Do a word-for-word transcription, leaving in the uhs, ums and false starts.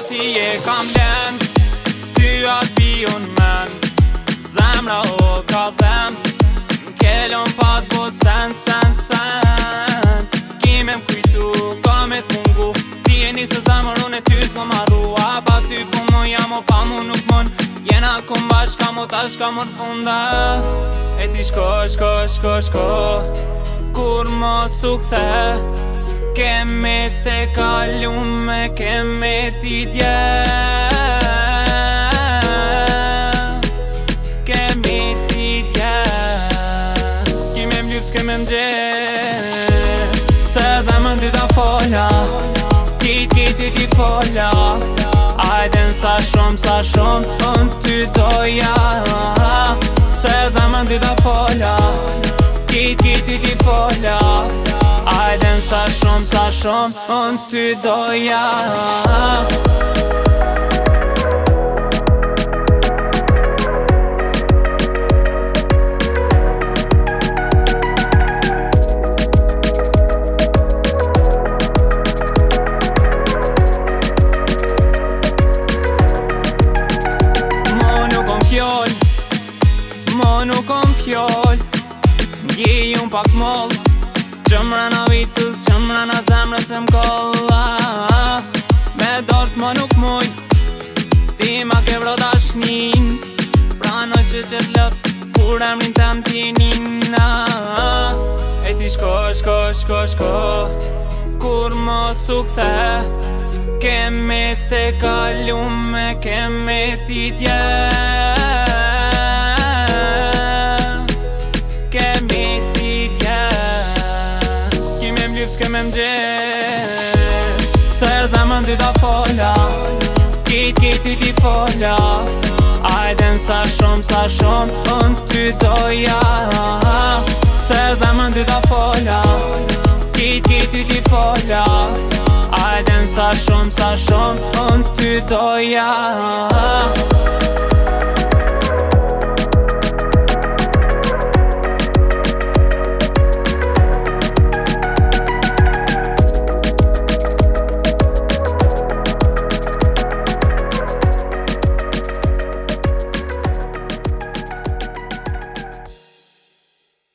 ti e kam lend, ty atë bion men, zemra o ka dhem, m'kellon pa t'bo sen, sen, sen. Kime m'kujtu, ka me t'mungu, ti e një se zemër unë e ty t'ko marrua. Pa ty po mu jam o pa mu nuk mon, jena kom bashk ka mu tash ka mu t'funda. E ti shko, shko, shko, shko, kur mos u kthe, kemi te kalume, kemi ti dje, kemi ti dje. Kime m'lyft, keme m'gje, se zemën ty ta folja, kit, kit, ty ti folja. Ajden sa shumë, sa shumë, unë ty doja, se zemën ty ta folja, kit, kit, ty ti folja. Ajden sa shumë, sa shumë, unë ty doja. Mo nuk kom fjoll, m'gjej unë pak moll, qëmra na vitës, qëmra na zemrës e m'kolla. Me dosht mo nuk muj, ti ma ke vro dashnin, prano që që t'lët, kur emrin tem ti nina. E ti shko, shko, shko, shko, kur mos u kthe, kemi te kalume, kemi ti dje, kemi ti dje. Kime m'lyft, keme m'gje, se zemën ty ta folja, kit, kit, ty ti folja. Ajden sa shumë, sa shumë, unë ty doja, se zemën ty ta folja, kit, kit, ty ti folja. Ajden sa shumë, sa shumë, unë ty doja.